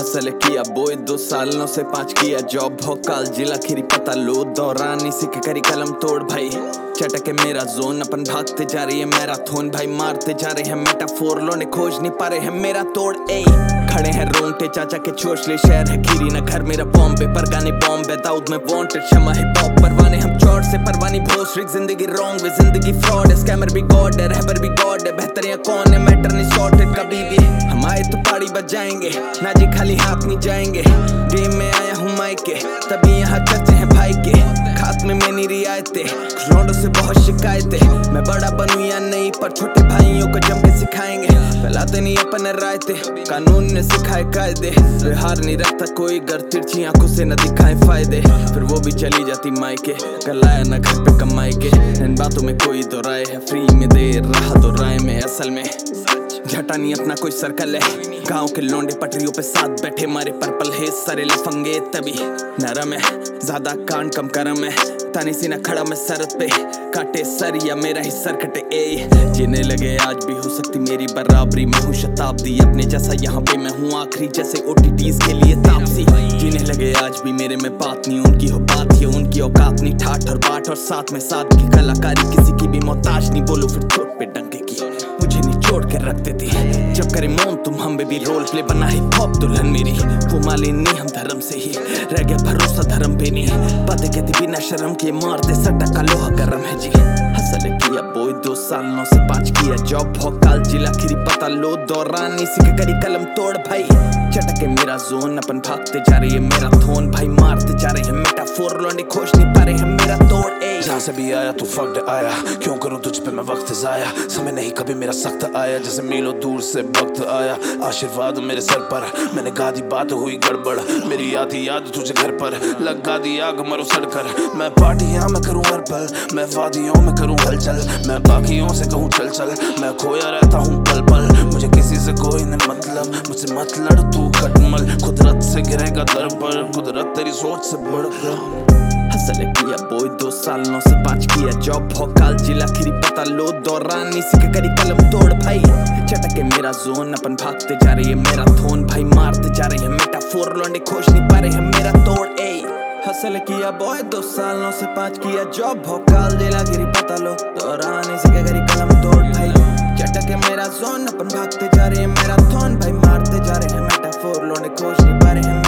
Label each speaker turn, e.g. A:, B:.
A: hustle किया बोए 2 सालों से 5 किया जॉब भोकाल जिला खीरी पता लो दौरान इसी के करी कलम तोड़ भाई चटके मेरा जोन अपन भागते जा रही है मैराथन भाई मारते जा रहे हैं मेटाफोर लोने खोज नहीं पा रहे हैं मेरा तोड़ ए खड़े हैं रोंगटे चाचा के छोछले शहर है खीरी ना घर मेरा बॉम्बे पर गाने बॉम्बे दाऊद में वांटेड शमा हिप हॉप परवाने हम चौड़ से परवानी भोसरिक जिंदगी रॉन्ग वे जिंदगी फ्रॉड है स्कैमर भी गॉड है रहबर भी गॉड है बेहतर या कौन है मैटर नहीं सॉर्टेड कभी भी हम आए तो पाड़ी बजाएंगे ना जी खाली हाथ नहीं जाएंगे गेम में आया हूँ माइके तभी यहाँ चर्चे हैं भाई के खात में मेरी रियायतें लौंडों से बहुत शिकायतें मैं बड़ा बनूं या नहीं पर छोटे भाइयों को जम के सिखाएंगे फैलाते नहीं अपने रायते कानून ने सिखाए कायदे हार नहीं रखता कोई घर तिरछी आंखों से न दिखाए फायदे फिर वो भी चली जाती मायके कल आया न घर पे कमाई के इन बातों में कोई दो राय है फ्री में दे रहा दो राय में असल में झटा नहीं अपना कोई सर्कल है गांव के लौंडे पटरियों पे साथ बैठे मारे पर्पल है सरे लफंगे तभी नरम है ज्यादा कान कम करम है तानी सीना खड़ा मैं सरत पे काटे सर या मेरा ही सर कटे ए जीने लगे आज भी हो सकती मेरी बराबरी मैं हूँ शताब्दी अपने जैसा यहाँ पे मैं हूँ आखिरी जैसे OTTs के लिए तापसी जीने लगे आज भी मेरे में बात नहीं उनकी हो बात ये उनकी औकात नहीं ठाठ और बाट और साथ में साथ की कलाकारी किसी की भी मोहताज नहीं बोलो फिर चोट पे डंके की मुझे नहीं छोड़ के रखते थे जब करे मौन तुम हम भी रोल प्ले बना हिप हॉप दुल्हन मेरी वो मालिनी हम धर्म से ही रह गया भरोसा धर्म पे नहीं बातें कहती बिना शर्म के मारते सट्टा का लोहा गरम है जी हसल किया बोए 2 सालों से 5 किया जॉब भोकाल जिला खीरी पता लो दौरान इसी के करी कलम तोड़ भाई चटके मेरा जोन अपन भागते जा रही है मेरा थोन भाई मारते जा रहे हैं मेटाफोर लोने खोज नहीं पा रहे हैं मेरा तोड़ ए
B: जहाँ से भी आया तू फक्ड आया क्यों करूँ तुझ पे मैं वक्त जाया समय नहीं कभी मेरा सख्त आया जैसे मीलों दूर से वक्त आया आशीर्वाद मेरे सर पर मैंने गा दी बात हुई गड़बड़ मेरी आती याद तुझे घर पर लगा दी आग मरो सड़कर मैं पार्टियां में करूँ हर पल मैं वादियों में करूँ हलचल मैं बाकियों से कहूँ चल चल मैं खोया रहता हूँ पल पल मुझे किसी से कोई न मतलब मुझसे मत लड़ तू खटमल कुदरत से गिरेगा दर पर कुदरत तेरी सोच से बढ़कर
A: हसल किया बोए 2 सालों से 5 किया जॉब भोकाल जिला खीरी पता लो दौरान इसी के करी कलम तोड़ भाई चटके मेरा जोन अपन भागते जा रही है मेरा थोन भाई मारते जा रहे हैं मेटाफोर लोंडे खोज नहीं पा रहे हैं मेरा तोड़ ए हसल किया बोए 2 सालों से 5 किया जॉब भोकाल जिला खीरी पता लो दौरान इसी के करी कलम तोड़ भाई चटके मेरा जोन अपन भागते जा रहे हैं मेरा थोन भाई मारते जा रहे हैं मेटाफोर लोंडे खोज नहीं पा रहे हैं